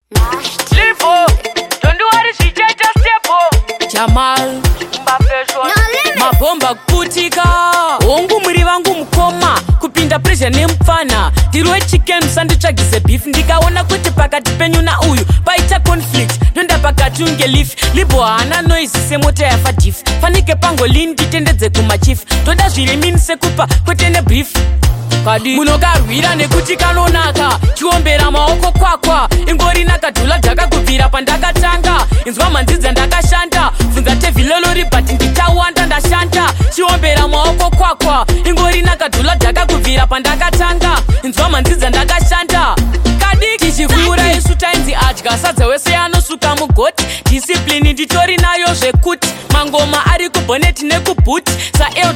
Livo, don't do what is just step. Jamal mabomba kuputika hongu muri vangu mukoma kupinda pressure nemufana ndirwe chicken sanditsvagise beef ndikaona kuti pakati penyu nauyu paita conflict nonda pakati unge leaf Libo haana noise semota yafa diff fanike pangolini titendedze kumachief toda zviri mini sekupa kwete nebrief kadi munokarwira nekuti kanonaka chiombera maoko kwakwa ingori nakadhula dzakakubvira pandakatanga inzwa manzidza ndakashanda bvunza tevhilelo ribhati nditawanda ndashanda chiombera maoko kwakwa ingori nakadhula dzakakubvira pandakatanga inzwa manzidza ndakashanda kadi tichikura isu tainzi adya sadza wese anosuka mugoti disiplini nditori nayo zvekuti mangoma ari kubhoneti nekubhuti